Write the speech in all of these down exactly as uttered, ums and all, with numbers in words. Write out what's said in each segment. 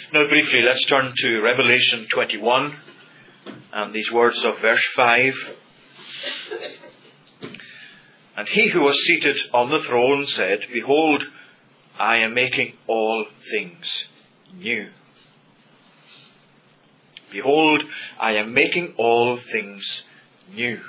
Now briefly, let's turn to Revelation twenty-one and these words of verse five. And he who was seated on the throne said, Behold, I am making all things new. Behold, I am making all things new.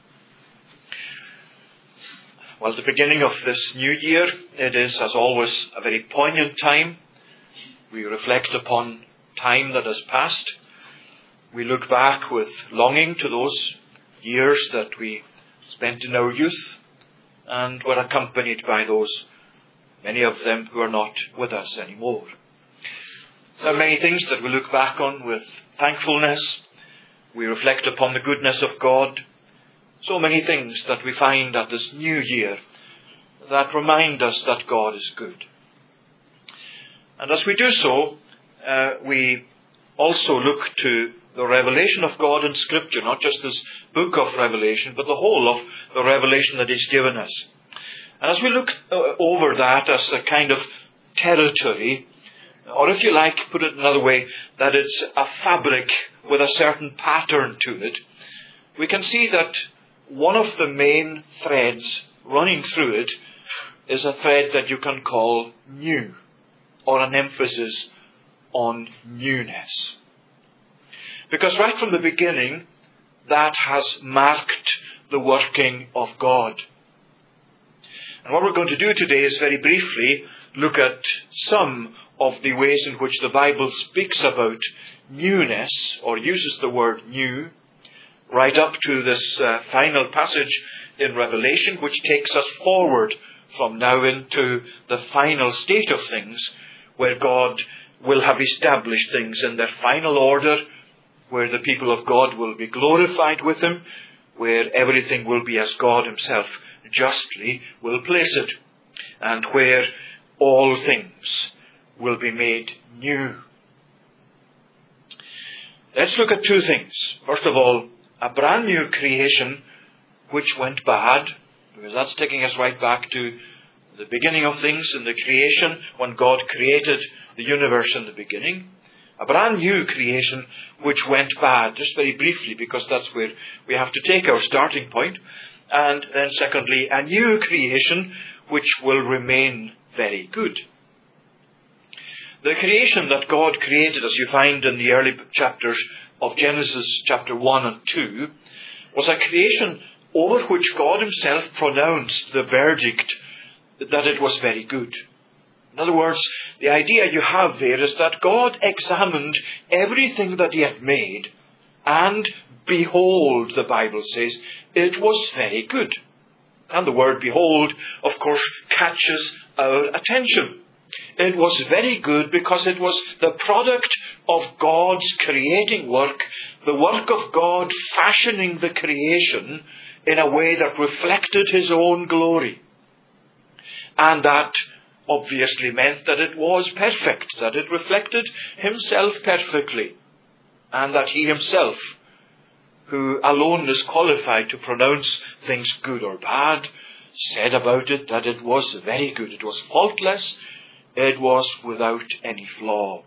Well, at the beginning of this new year, it is, as always, a very poignant time. We reflect upon time that has passed. We look back with longing to those years that we spent in our youth and were accompanied by those, many of them who are not with us anymore. There are many things that we look back on with thankfulness. We reflect upon the goodness of God. So many things that we find at this new year that remind us that God is good. And as we do so, uh, we also look to the revelation of God in Scripture, not just this book of Revelation, but the whole of the revelation that He's given us. And as we look uh, over that as a kind of territory, or if you like, put it another way, that it's a fabric with a certain pattern to it, we can see that one of the main threads running through it is a thread that you can call new, or an emphasis on newness. Because right from the beginning, that has marked the working of God. And what we're going to do today is very briefly look at some of the ways in which the Bible speaks about newness, or uses the word new, right up to this uh, final passage in Revelation, which takes us forward from now into the final state of things, where God will have established things in their final order, where the people of God will be glorified with Him, where everything will be as God Himself justly will place it, and where all things will be made new. Let's look at two things. First of all, a brand new creation which went bad, because that's taking us right back to the beginning of things in the creation, when God created the universe in the beginning. A brand new creation which went bad, just very briefly, because that's where we have to take our starting point. And then secondly, a new creation which will remain very good. The creation that God created, as you find in the early chapters of Genesis chapter one and two, was a creation over which God Himself pronounced the verdict that it was very good. In other words, the idea you have there is that God examined everything that He had made, and behold, the Bible says, it was very good. And the word behold, of course, catches our attention. It was very good because it was the product of God's creating work, the work of God fashioning the creation in a way that reflected His own glory. And that obviously meant that it was perfect, that it reflected Himself perfectly, and that He Himself, who alone is qualified to pronounce things good or bad, said about it that it was very good. It was faultless. It was without any flaw.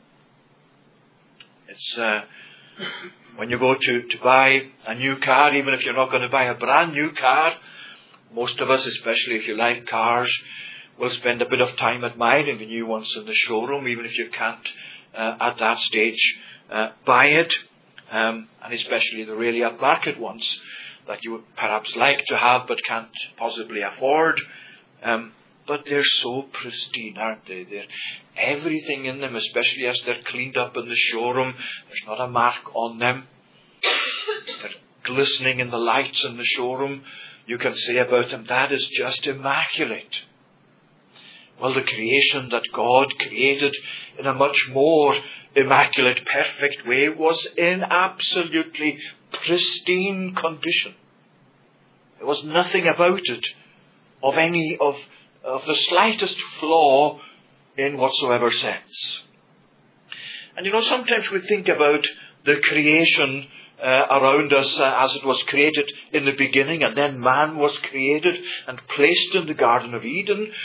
It's uh, when you go to, to buy a new car, even if you're not going to buy a brand new car, most of us, especially if you like cars, will spend a bit of time admiring the new ones in the showroom, even if you can't, uh, at that stage, uh, buy it. Um, and especially the really upmarket ones that you would perhaps like to have but can't possibly afford. Um, but they're so pristine, aren't they? They're, everything in them, especially as they're cleaned up in the showroom, there's not a mark on them. They're glistening in the lights in the showroom. You can say about them, that is just immaculate. Well, the creation that God created in a much more immaculate, perfect way was in absolutely pristine condition. There was nothing about it of any of, of the slightest flaw in whatsoever sense. And you know, sometimes we think about the creation uh, around us uh, as it was created in the beginning, and then man was created and placed in the Garden of Eden.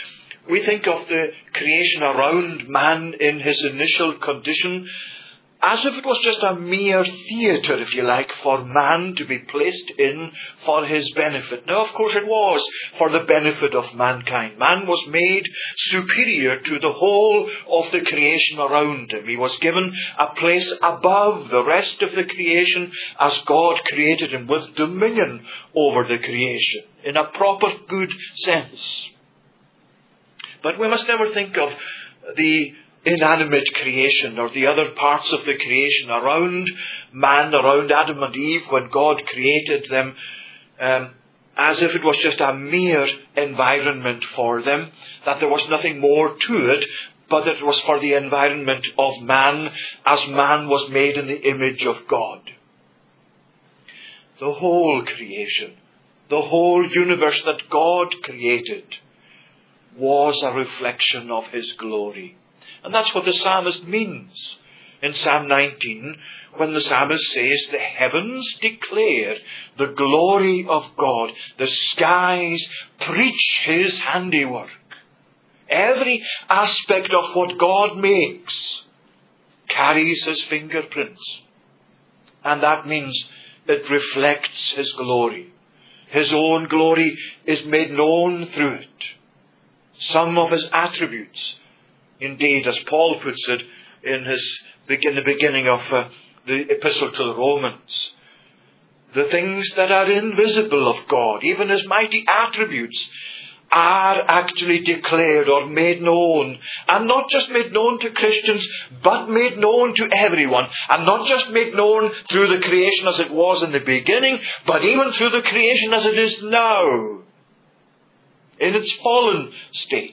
we think of the creation around man in his initial condition as if it was just a mere theatre, if you like, for man to be placed in for his benefit. Now, of course, it was for the benefit of mankind. Man was made superior to the whole of the creation around him. He was given a place above the rest of the creation as God created him, with dominion over the creation in a proper, good sense. But we must never think of the inanimate creation or the other parts of the creation around man, around Adam and Eve, when God created them, um, as if it was just a mere environment for them, that there was nothing more to it, but that it was for the environment of man, as man was made in the image of God. The whole creation, the whole universe that God created, was a reflection of His glory. And that's what the psalmist means in Psalm nineteen, when the psalmist says, the heavens declare the glory of God. The skies preach His handiwork. Every aspect of what God makes carries His fingerprints. And that means it reflects His glory. His own glory is made known through it. Some of His attributes, indeed, as Paul puts it in his in the beginning of uh, the Epistle to the Romans, the things that are invisible of God, even His mighty attributes, are actually declared or made known. And not just made known to Christians, but made known to everyone. And not just made known through the creation as it was in the beginning, but even through the creation as it is now, in its fallen state.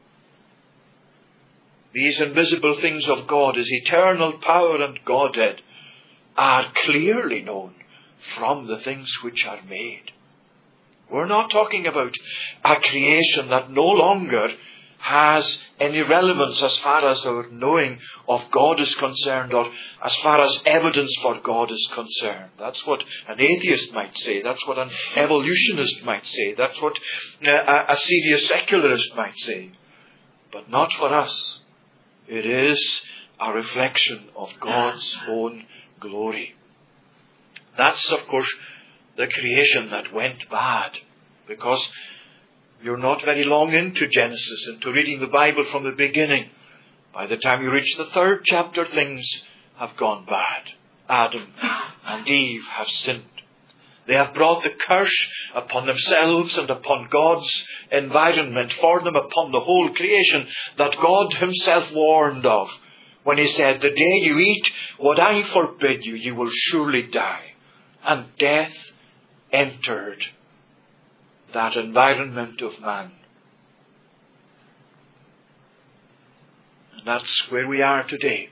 These invisible things of God, His eternal power and Godhead, are clearly known from the things which are made. We're not talking about a creation that no longer has any relevance as far as our knowing of God is concerned, or as far as evidence for God is concerned. That's what an atheist might say. That's what an evolutionist might say. That's what a, a serious secularist might say. But not for us. It is a reflection of God's own glory. That's, of course, the creation that went bad, because you're not very long into Genesis, into reading the Bible from the beginning. By the time you reach the third chapter, things have gone bad. Adam and Eve have sinned. They have brought the curse upon themselves and upon God's environment, for them upon the whole creation, that God Himself warned of when He said, the day you eat what I forbid you, you will surely die. And death entered that environment of man. And that's where we are today.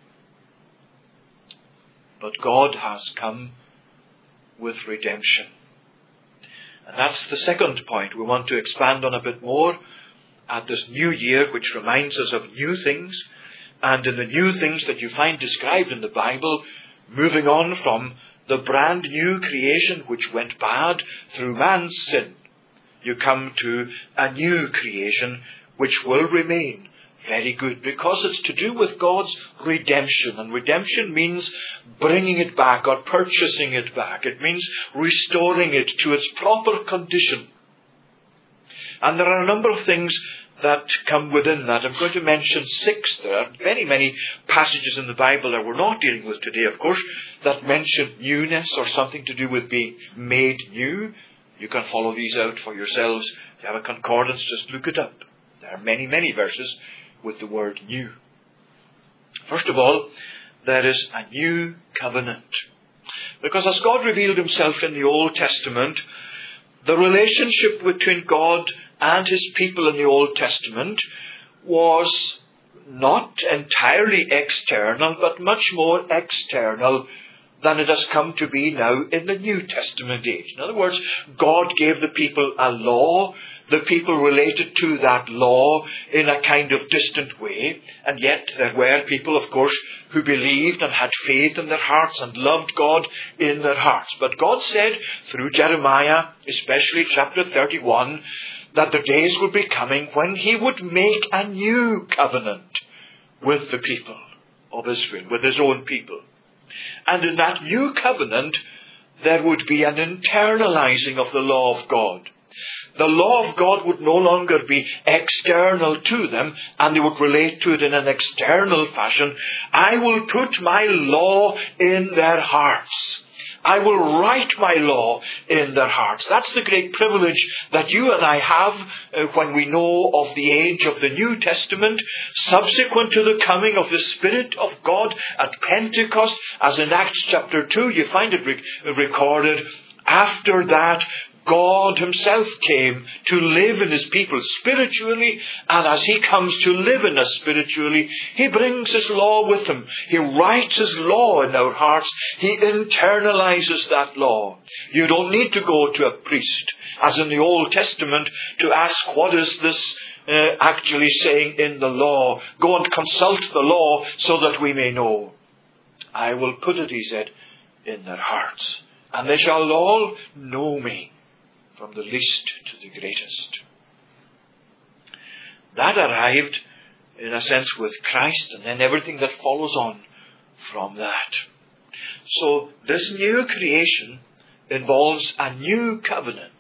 But God has come with redemption. And that's the second point we want to expand on a bit more at this new year, which reminds us of new things. And in the new things that you find described in the Bible, moving on from the brand new creation which went bad through man's sin, you come to a new creation which will remain very good, because it's to do with God's redemption. And redemption means bringing it back or purchasing it back. It means restoring it to its proper condition. And there are a number of things that come within that. I'm going to mention six. There are very many passages in the Bible that we're not dealing with today, of course, that mention newness or something to do with being made new. You can follow these out for yourselves. If you have a concordance, just look it up. There are many, many verses with the word new. First of all, there is a new covenant. Because as God revealed Himself in the Old Testament, the relationship between God and His people in the Old Testament was not entirely external, but much more external than it has come to be now in the New Testament age. In other words, God gave the people a law. The people related to that law in a kind of distant way. And yet there were people, of course, who believed and had faith in their hearts and loved God in their hearts. But God said through Jeremiah, especially chapter thirty-one, that the days would be coming when he would make a new covenant with the people of Israel, with his own people. And in that new covenant, there would be an internalizing of the law of God. The law of God would no longer be external to them, and they would relate to it in an external fashion. I will put my law in their hearts. I will write my law in their hearts. That's the great privilege that you and I have uh, when we know of the age of the New Testament, subsequent to the coming of the Spirit of God at Pentecost, as in Acts chapter two, you find it re- recorded. After that, God himself came to live in his people spiritually, and as he comes to live in us spiritually, he brings his law with him. He writes his law in our hearts. He internalizes that law. You don't need to go to a priest, as in the Old Testament, to ask what is this uh, actually saying in the law. Go and consult the law so that we may know. I will put it, he said, in their hearts, and they shall all know me, from the least to the greatest. That arrived, in a sense, with Christ, and then everything that follows on from that. So this new creation involves a new covenant.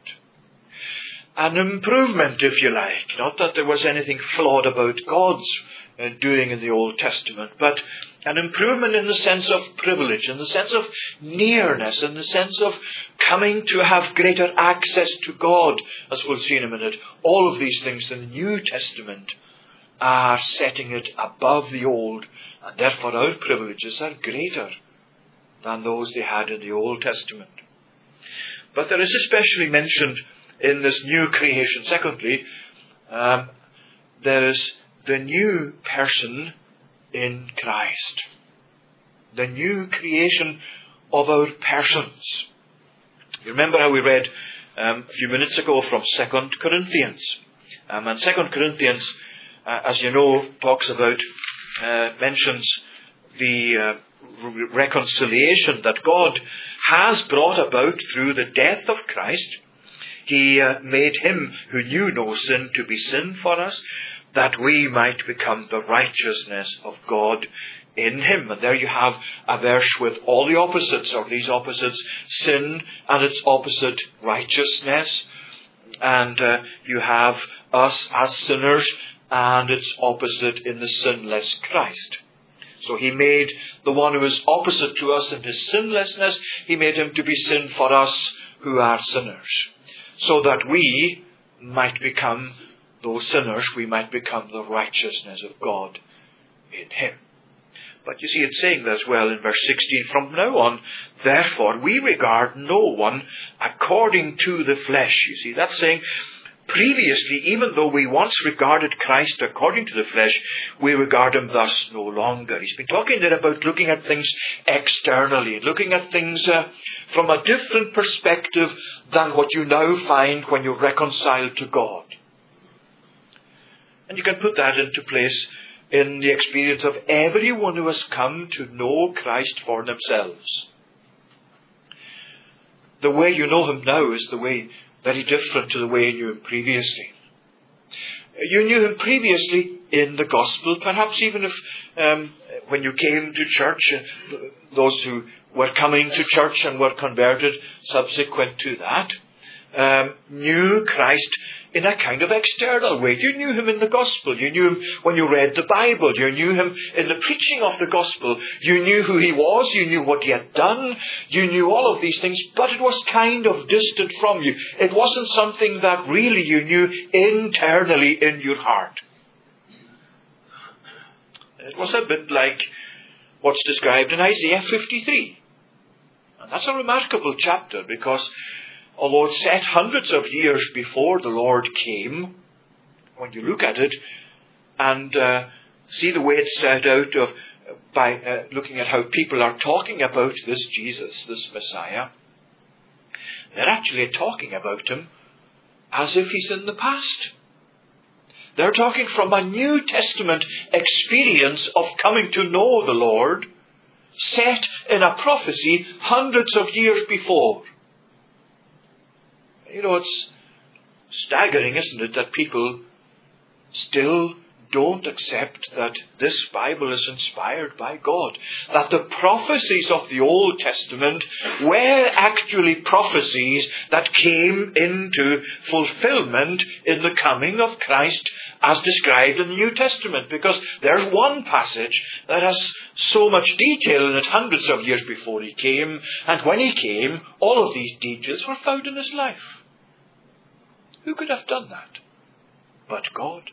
An improvement, if you like. Not that there was anything flawed about God's uh, doing in the Old Testament, but an improvement in the sense of privilege, in the sense of nearness, in the sense of coming to have greater access to God, as we'll see in a minute. All of these things in the New Testament are setting it above the Old, and therefore our privileges are greater than those they had in the Old Testament. But there is especially mentioned in this new creation, secondly, um, there is the new person in Christ. The new creation of our persons. You remember how we read um, a few minutes ago from Second Corinthians. Um, and Second Corinthians, uh, as you know, talks about, uh, mentions the uh, re- reconciliation that God has brought about through the death of Christ. He uh, made him who knew no sin to be sin for us, that we might become the righteousness of God in him. And there you have a verse with all the opposites, or these opposites, sin and its opposite, righteousness. And uh, you have us as sinners and its opposite in the sinless Christ. So he made the one who is opposite to us in his sinlessness, he made him to be sin for us who are sinners. So that we might become those sinners, we might become the righteousness of God in him. But you see, it's saying that as well in verse sixteen, from now on, therefore, we regard no one according to the flesh. You see, that's saying, previously, even though we once regarded Christ according to the flesh, we regard him thus no longer. He's been talking there about looking at things externally, looking at things uh, from a different perspective than what you now find when you're reconciled to God. And you can put that into place in the experience of everyone who has come to know Christ for themselves. The way you know him now is the way very different to the way you knew him previously. You knew him previously in the gospel, perhaps even if um, when you came to church, uh, those who were coming to church and were converted subsequent to that, um, knew Christ in a kind of external way. You knew him in the gospel. You knew him when you read the Bible. You knew him in the preaching of the gospel. You knew who he was. You knew what he had done. You knew all of these things, but it was kind of distant from you. It wasn't something that really you knew internally in your heart. It was a bit like what's described in Isaiah fifty-three. And that's a remarkable chapter, because although it's set hundreds of years before the Lord came, when you look at it and uh, see the way it's set out of by uh, looking at how people are talking about this Jesus, this Messiah, they're actually talking about him as if he's in the past. They're talking from a New Testament experience of coming to know the Lord, set in a prophecy hundreds of years before. You know, it's staggering, isn't it, that people still don't accept that this Bible is inspired by God. That the prophecies of the Old Testament were actually prophecies that came into fulfillment in the coming of Christ as described in the New Testament. Because there's one passage that has so much detail in it hundreds of years before he came. And when he came, all of these details were found in his life. Who could have done that but God?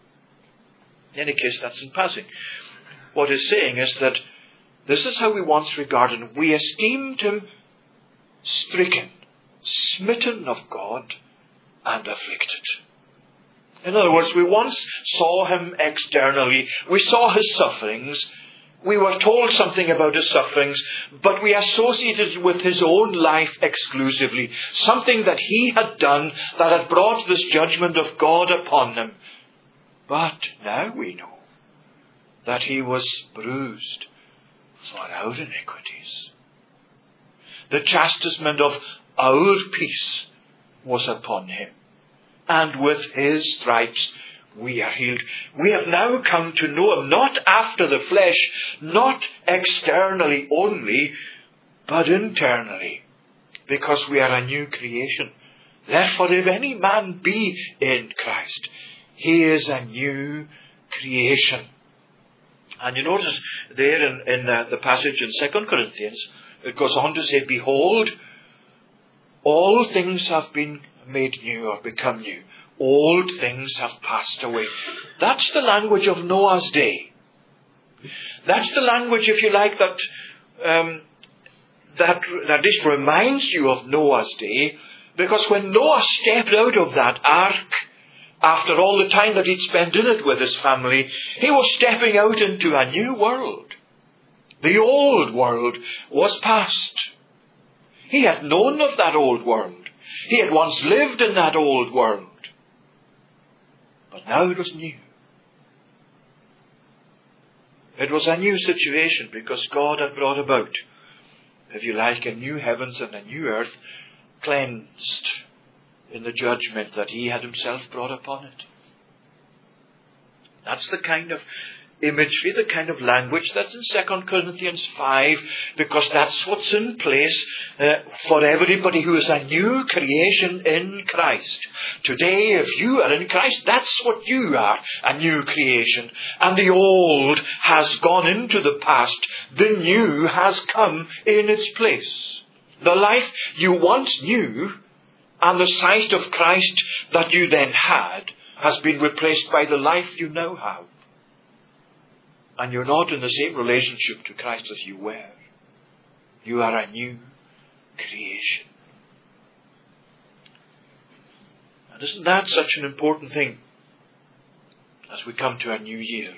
In any case, that's in passing. What he's saying is that this is how we once regarded him. We esteemed him stricken, smitten of God, and afflicted. In other words, we once saw him externally. We saw his sufferings. We were told something about his sufferings, but we associated it with his own life exclusively. Something that he had done that had brought this judgment of God upon him. But now we know that he was bruised for our iniquities. The chastisement of our peace was upon him. And with his stripes we are healed. We have now come to know him, not after the flesh, not externally only, but internally, because we are a new creation. Therefore, if any man be in Christ, he is a new creation. And you notice there in, in uh, the passage in Second Corinthians, it goes on to say, behold, all things have been made new or become new. Old things have passed away. That's the language of Noah's day. That's the language, if you like, that um, that at least reminds you of Noah's day, because when Noah stepped out of that ark, after all the time that he'd spent in it with his family, he was stepping out into a new world. The old world was past. He had known of that old world. He had once lived in that old world. But now it was new. It was a new situation because God had brought about, if you like, a new heavens and a new earth, cleansed in the judgment that he had himself brought upon it. That's the kind of imagery, the kind of language that's in Second Corinthians five, because that's what's in place uh, for everybody who is a new creation in Christ. Today, if you are in Christ, that's what you are, a new creation. And the old has gone into the past. The new has come in its place. The life you once knew and the sight of Christ that you then had has been replaced by the life you now have. And you're not in the same relationship to Christ as you were. You are a new creation. And isn't that such an important thing as we come to a new year?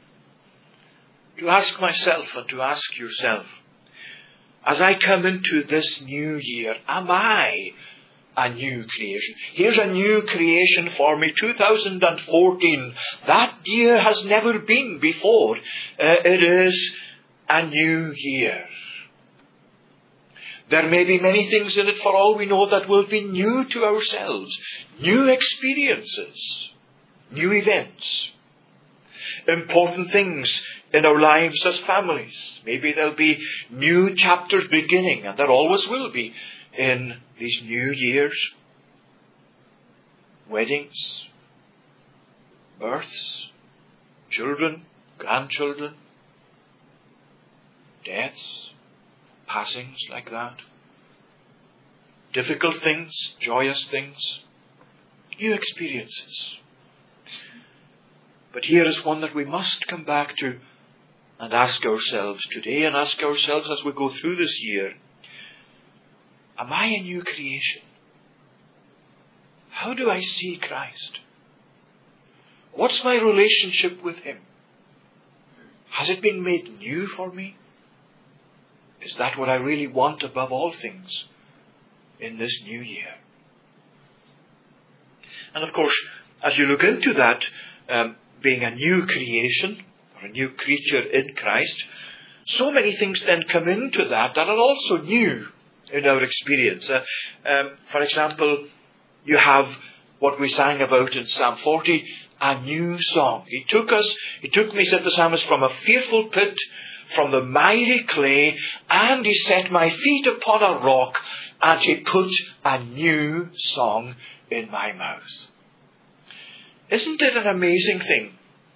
To ask myself and to ask yourself, as I come into this new year, am I a new creation? Here's a new creation for me, two thousand fourteen. That year has never been before. Uh, it is a new year. There may be many things in it, for all we know, that will be new to ourselves. New experiences. New events. Important things in our lives as families. Maybe there'll be new chapters beginning, and there always will be in these new years. Weddings, births, children, grandchildren, deaths, passings like that. Difficult things, joyous things, new experiences. But here is one that we must come back to and ask ourselves today, and ask ourselves as we go through this year. Am I a new creation? How do I see Christ? What's my relationship with Him? Has it been made new for me? Is that what I really want above all things in this new year? And of course, as you look into that, um, being a new creation, or a new creature in Christ, so many things then come into that that are also new in our experience. Uh, um, for example, you have what we sang about in Psalm forty, a new song. He took us, he took me, said the psalmist, from a fearful pit, from the miry clay, and he set my feet upon a rock, and he put a new song in my mouth. Isn't it an amazing thing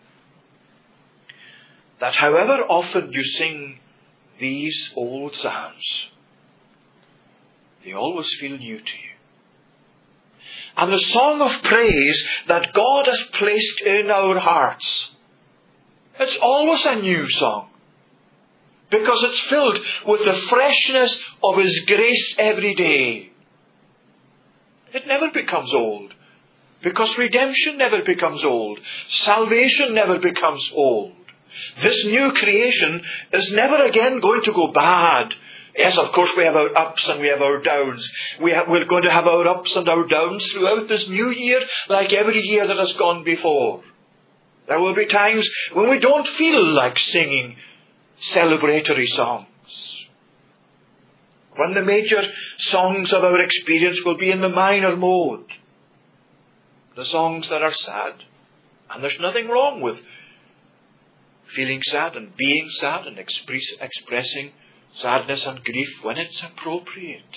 that however often you sing these old psalms, they always feel new to you? And the song of praise that God has placed in our hearts, it's always a new song. Because it's filled with the freshness of His grace every day. It never becomes old. Because redemption never becomes old. Salvation never becomes old. This new creation is never again going to go bad. Yes, of course we have our ups and we have our downs. We have, we're going to have our ups and our downs throughout this new year, like every year that has gone before. There will be times when we don't feel like singing celebratory songs. When the major songs of our experience will be in the minor mode. The songs that are sad. And there's nothing wrong with feeling sad and being sad and express, expressing sadness and grief when it's appropriate.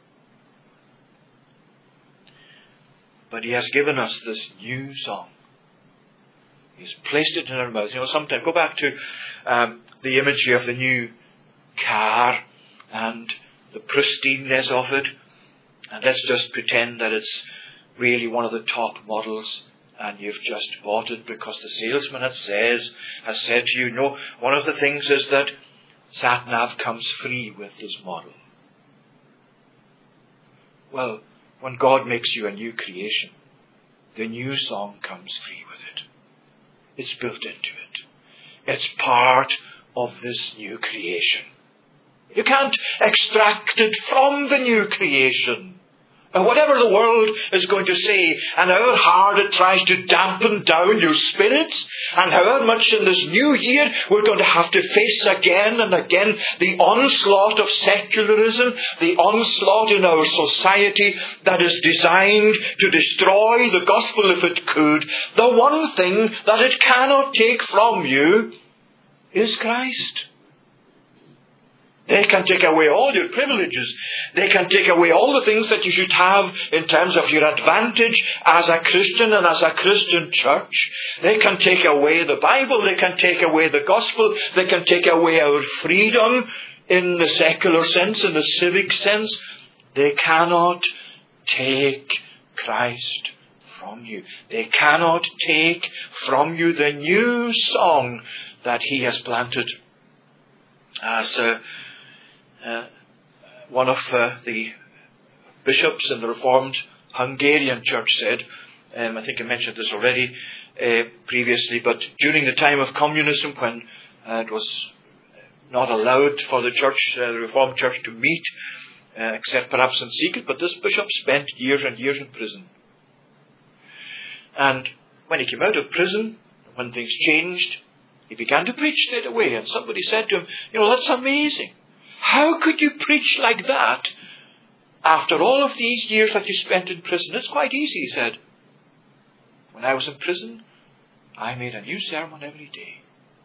But He has given us this new song. He's placed it in our mouths. You know, sometimes go back to um, the imagery of the new car and the pristineness of it. And let's just pretend that it's really one of the top models and you've just bought it because the salesman has, says, has said to you, no, one of the things is that SatNav comes free with this model. Well, when God makes you a new creation, the new song comes free with it. It's built into it. It's part of this new creation. You can't extract it from the new creation. And whatever the world is going to say, and however hard it tries to dampen down your spirits, and however much in this new year we're going to have to face again and again the onslaught of secularism, the onslaught in our society that is designed to destroy the gospel if it could, the one thing that it cannot take from you is Christ. They can take away all your privileges. They can take away all the things that you should have in terms of your advantage as a Christian and as a Christian church. They can take away the Bible. They can take away the gospel. They can take away our freedom in the secular sense, in the civic sense. They cannot take Christ from you. They cannot take from you the new song that He has planted. As a Uh, one of uh, the bishops in the Reformed Hungarian Church said, um, I think I mentioned this already uh, previously, but during the time of communism, when uh, it was not allowed for the church, uh, the Reformed Church, to meet, uh, except perhaps in secret, but this bishop spent years and years in prison. And when he came out of prison, when things changed, he began to preach straight away, and somebody said to him, you know, that's amazing. How could you preach like that after all of these years that you spent in prison? It's quite easy, he said. When I was in prison, I made a new sermon every day.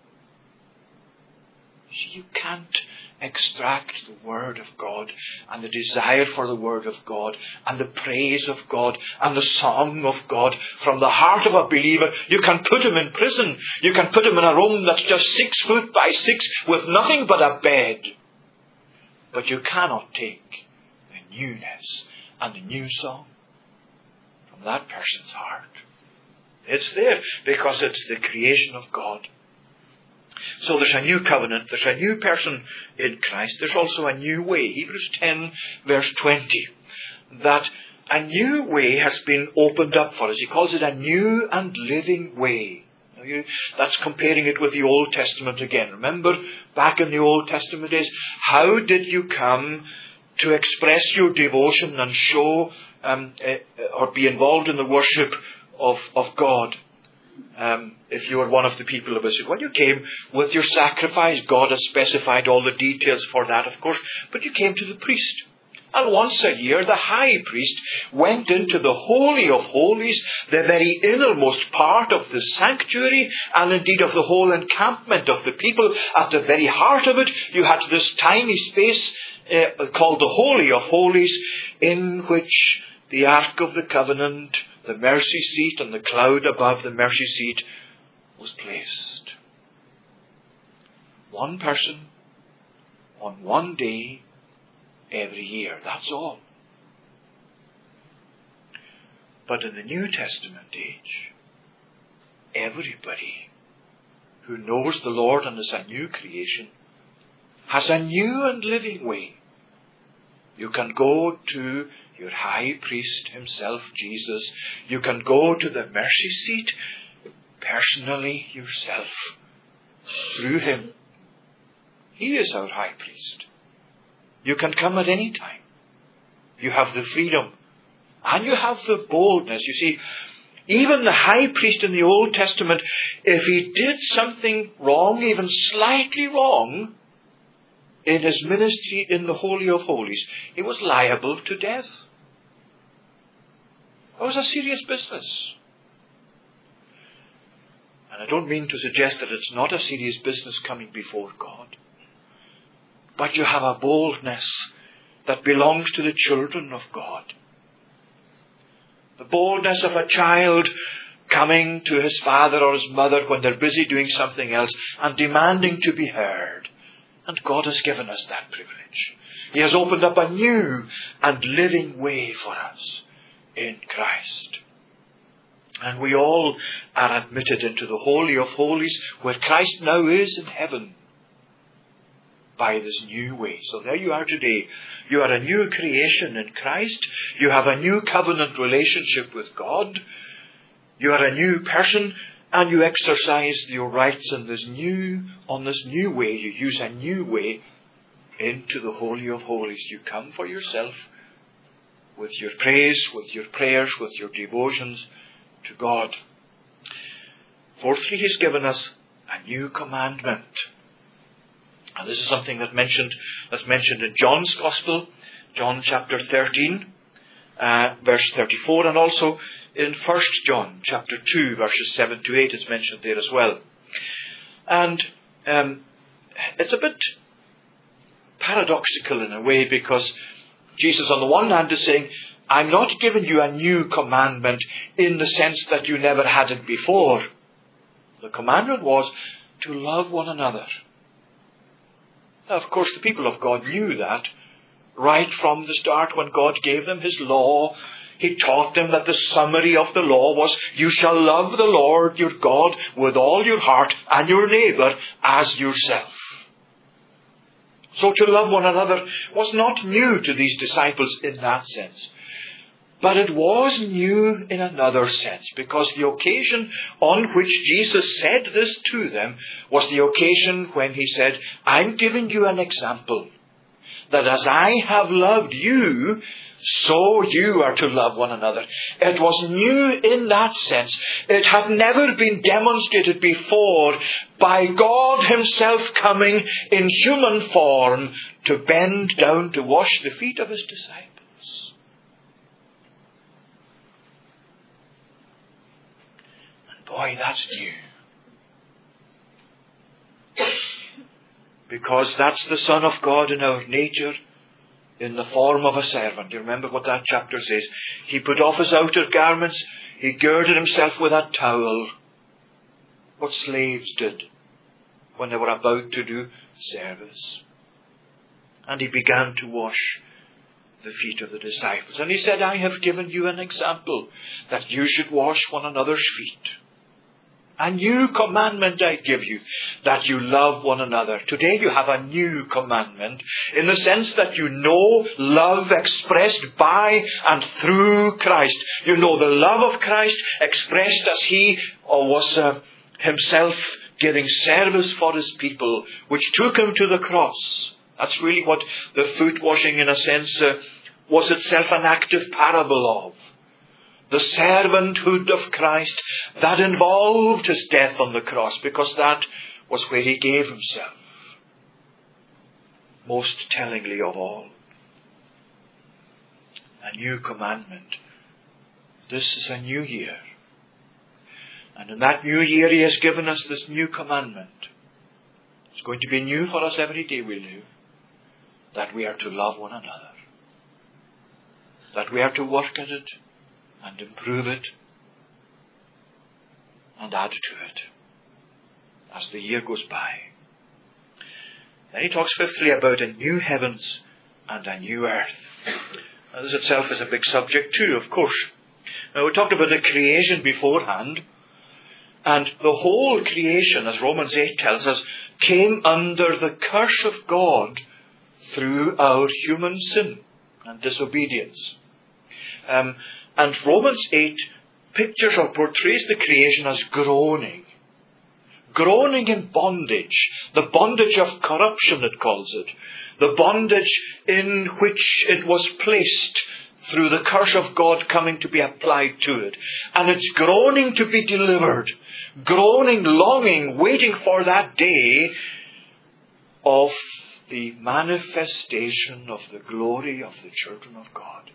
See, you can't extract the Word of God and the desire for the Word of God and the praise of God and the song of God from the heart of a believer. You can put him in prison. You can put him in a room that's just six foot by six with nothing but a bed. But you cannot take the newness and the new song from that person's heart. It's there because it's the creation of God. So there's a new covenant. There's a new person in Christ. There's also a new way. Hebrews ten verse twenty. That a new way has been opened up for us. He calls it a new and living way. That's comparing it with the Old Testament again. Remember, back in the Old Testament days, how did you come to express your devotion and show um, uh, or be involved in the worship of, of God? Um, if you were one of the people of Israel. When you came with your sacrifice, God has specified all the details for that, of course, but you came to the priest. And once a year, the high priest went into the Holy of Holies, the very innermost part of the sanctuary, and indeed of the whole encampment of the people. At the very heart of it, you had this tiny space uh, called the Holy of Holies, in which the Ark of the Covenant, the mercy seat, and the cloud above the mercy seat was placed. One person on one day every year. That's all. But in the New Testament age, everybody who knows the Lord and is a new creation has a new and living way. You can go to your high priest himself, Jesus. You can go to the mercy seat personally yourself through him. He is our high priest. You can come at any time. You have the freedom and you have the boldness. You see, even the high priest in the Old Testament, if he did something wrong, even slightly wrong, in his ministry in the Holy of Holies, he was liable to death. It was a serious business. And I don't mean to suggest that it's not a serious business coming before God. But you have a boldness that belongs to the children of God. The boldness of a child coming to his father or his mother when they're busy doing something else and demanding to be heard. And God has given us that privilege. He has opened up a new and living way for us in Christ. And we all are admitted into the Holy of Holies, where Christ now is in heaven, by this new way. So there you are today. You are a new creation in Christ. You have a new covenant relationship with God. You are a new person, and you exercise your rights in this new, on this new way. You use a new way into the Holy of Holies. You come for yourself with your praise, with your prayers, with your devotions to God. Fourthly, He's given us a new commandment. And this is something that mentioned, that's mentioned in John's Gospel, John chapter thirteen, uh, verse thirty-four, and also in First John chapter two, verses seven to eight, it's mentioned there as well. And um, it's a bit paradoxical in a way, because Jesus on the one hand is saying, I'm not giving you a new commandment in the sense that you never had it before. The commandment was to love one another. Now, of course, the people of God knew that right from the start when God gave them His law. He taught them that the summary of the law was, you shall love the Lord your God with all your heart and your neighbour as yourself. So to love one another was not new to these disciples in that sense. But it was new in another sense, because the occasion on which Jesus said this to them was the occasion when He said, I'm giving you an example, that as I have loved you, so you are to love one another. It was new in that sense. It had never been demonstrated before by God Himself coming in human form to bend down to wash the feet of His disciples. And boy, that's new. Because that's the Son of God in our nature, in the form of a servant. You remember what that chapter says. He put off His outer garments. He girded Himself with a towel. What slaves did when they were about to do service. And He began to wash the feet of the disciples. And He said, I have given you an example that you should wash one another's feet. A new commandment I give you, that you love one another. Today you have a new commandment in the sense that you know love expressed by and through Christ. You know the love of Christ expressed as He was uh, Himself giving service for His people, which took Him to the cross. That's really what the foot washing, in a sense, uh, was itself an active parable of. The servanthood of Christ that involved His death on the cross, because that was where He gave Himself. Most tellingly of all. a new commandment. This is a new year. And in that new year He has given us this new commandment. It's going to be new for us every day we live. That we are to love one another. That we are to work at it and improve it and add to it as the year goes by. Then he talks fifthly about a new heavens and a new earth. Now, this itself is a big subject too, of course. Now, we talked about the creation beforehand, and the whole creation, as Romans eight tells us, came under the curse of God through our human sin and disobedience. Um, and Romans eight pictures or portrays the creation as groaning. Groaning in bondage. The bondage of corruption, it calls it. The bondage in which it was placed through the curse of God coming to be applied to it. And it's groaning to be delivered. Groaning, longing, waiting for that day of the manifestation of the glory of the children of God.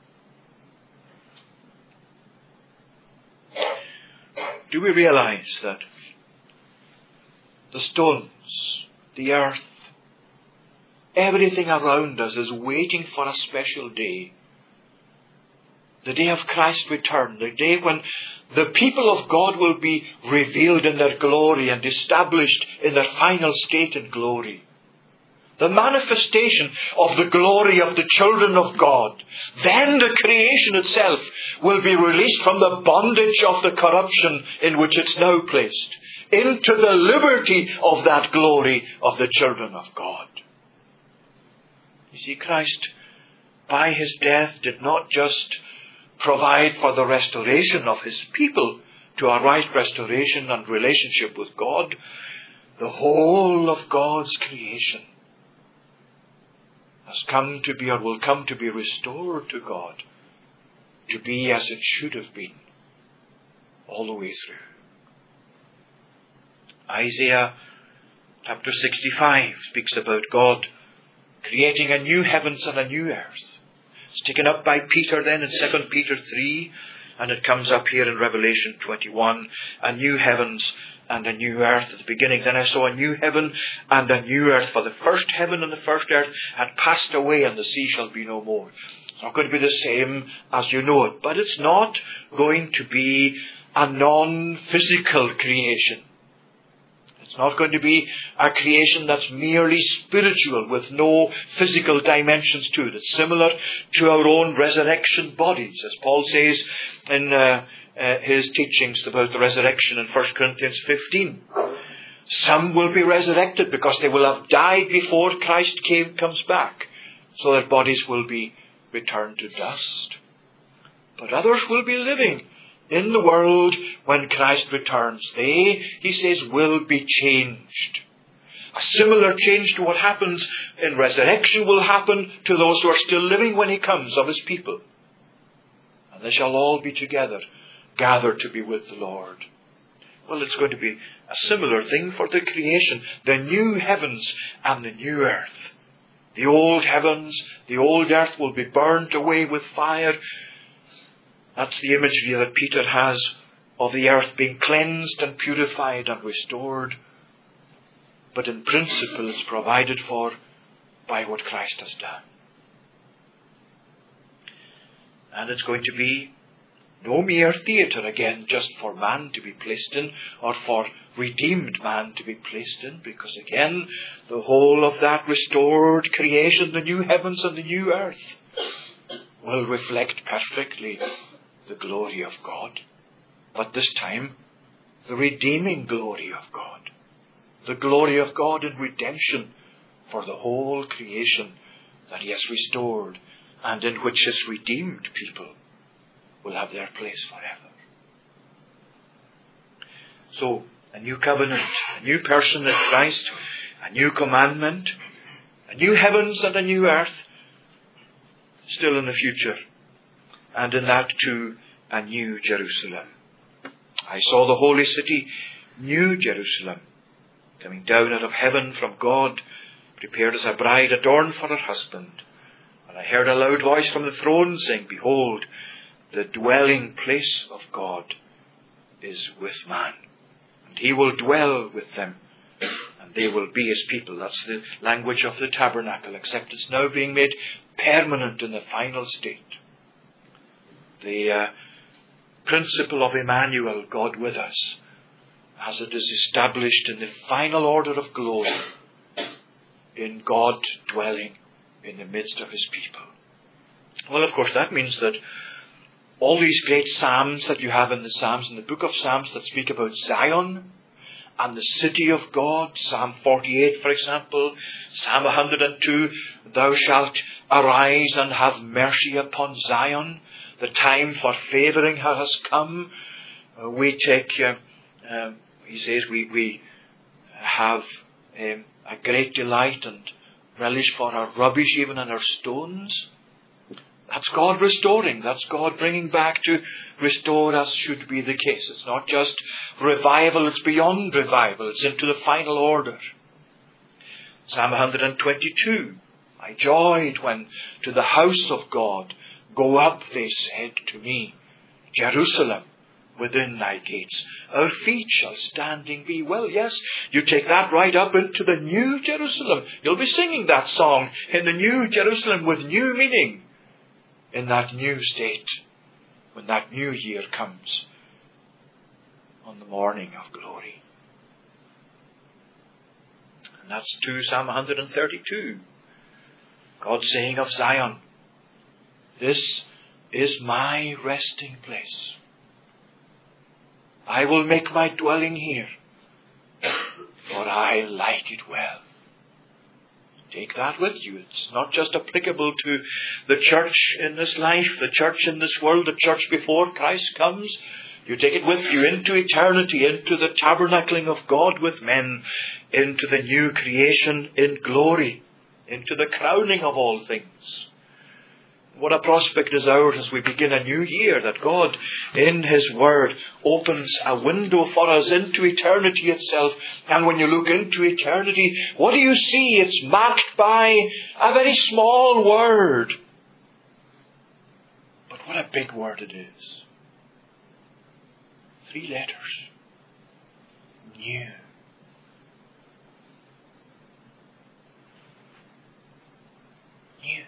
Do we realize that the stones, the earth, everything around us is waiting for a special day? The day of Christ's return, the day when the people of God will be revealed in their glory and established in their final state in glory. The manifestation of the glory of the children of God. Then the creation itself will be released from the bondage of the corruption in which it's now placed, into the liberty of that glory of the children of God. You see, Christ, by His death, did not just provide for the restoration of His people to a right restoration and relationship with God. The whole of God's creation has come to be or will come to be restored to God, to be as it should have been all the way through. Isaiah chapter sixty-five speaks about God creating a new heavens and a new earth. It's taken up by Peter then in Second Peter three, and it comes up here in Revelation twenty-one, a new heavens and a new earth at the beginning. Then I saw a new heaven and a new earth, for the first heaven and the first earth had passed away, and the sea shall be no more. It's not going to be the same as you know it, but it's not going to be a non-physical creation. It's not going to be a creation that's merely spiritual with no physical dimensions to it. It's similar to our own resurrection bodies, as Paul says in uh, uh, his teachings about the resurrection in First Corinthians fifteen. Some will be resurrected because they will have died before Christ came, comes back, so their bodies will be returned to dust. But others will be living in the world when Christ returns. They, he says, will be changed. A similar change to what happens in resurrection will happen to those who are still living when He comes, of His people. And they shall all be together, gathered to be with the Lord. Well, it's going to be a similar thing for the creation. The new heavens and the new earth. The old heavens, the old earth will be burnt away with fire. That's the imagery that Peter has of the earth being cleansed and purified and restored. But in principle it's provided for by what Christ has done. And it's going to be no mere theatre again just for man to be placed in, or for redeemed man to be placed in, because again the whole of that restored creation, the new heavens and the new earth, will reflect perfectly the glory of God. But this time, the redeeming glory of God. The glory of God in redemption for the whole creation that He has restored, and in which His redeemed people will have their place forever. So, a new covenant, a new person in Christ, a new commandment, a new heavens and a new earth, still in the future. And in that too, a new Jerusalem. I saw the holy city, New Jerusalem, coming down out of heaven from God, prepared as a bride adorned for her husband. And I heard a loud voice from the throne saying, Behold, the dwelling place of God is with man, and he will dwell with them, and they will be his people. That's the language of the tabernacle, except it's now being made permanent in the final state. The uh, principle of Emmanuel, God with us, as it is established in the final order of glory, in God dwelling in the midst of his people. Well, of course, that means that all these great psalms that you have in the Psalms, in the book of Psalms that speak about Zion and the city of God, Psalm forty-eight, for example, Psalm one hundred two, Thou shalt arise and have mercy upon Zion. The time for favouring her has come. Uh, we take, uh, uh, he says, we, we have um, a great delight and relish for our rubbish, even and our stones. That's God restoring. That's God bringing back to restore as should be the case. It's not just revival, it's beyond revival. It's into the final order. Psalm one hundred twenty-two. I joyed when to the house of God, Go up, they said to me, Jerusalem, within thy gates. Our feet shall standing be. Well, yes, you take that right up into the new Jerusalem. You'll be singing that song in the new Jerusalem with new meaning. In that new state, when that new year comes on the morning of glory. And that's to Psalm one hundred thirty-two. God saying of Zion, This is my resting place. I will make my dwelling here, for I like it well. Take that with you. It's not just applicable to the church in this life, the church in this world, the church before Christ comes. You take it with you into eternity, into the tabernacling of God with men, into the new creation in glory, into the crowning of all things. What a prospect is ours as we begin a new year, that God, in His Word, opens a window for us into eternity itself. And when you look into eternity, what do you see? It's marked by a very small word. But what a big word it is. Three letters. New. New.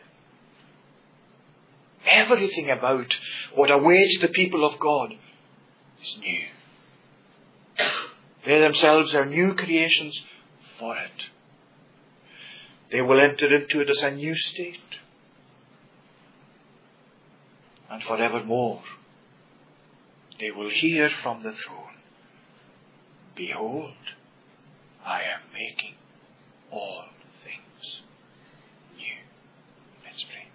Everything about what awaits the people of God is new. They themselves are new creations for it. They will enter into it as a new state. And forevermore, they will hear from the throne, Behold, I am making all things new. Let's pray.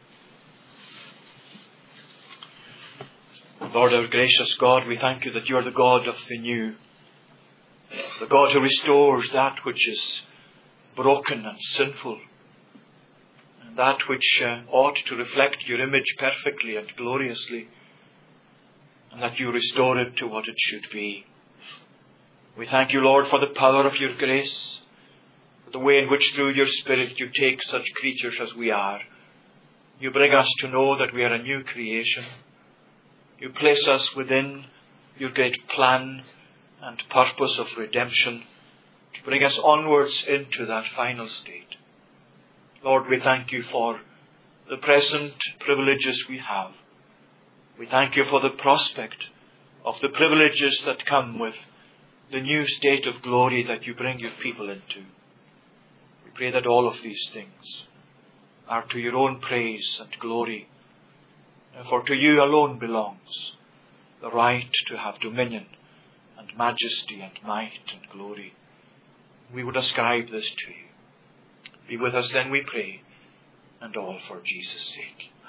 Lord, our gracious God, we thank you that you are the God of the new. The God who restores that which is broken and sinful. And that which uh, ought to reflect your image perfectly and gloriously. And that you restore it to what it should be. We thank you, Lord, for the power of your grace. For the way in which through your Spirit you take such creatures as we are. You bring us to know that we are a new creation. You place us within your great plan and purpose of redemption to bring us onwards into that final state. Lord, we thank you for the present privileges we have. We thank you for the prospect of the privileges that come with the new state of glory that you bring your people into. We pray that all of these things are to your own praise and glory. For to you alone belongs the right to have dominion and majesty and might and glory. We would ascribe this to you. Be with us then, we pray, and all for Jesus' sake.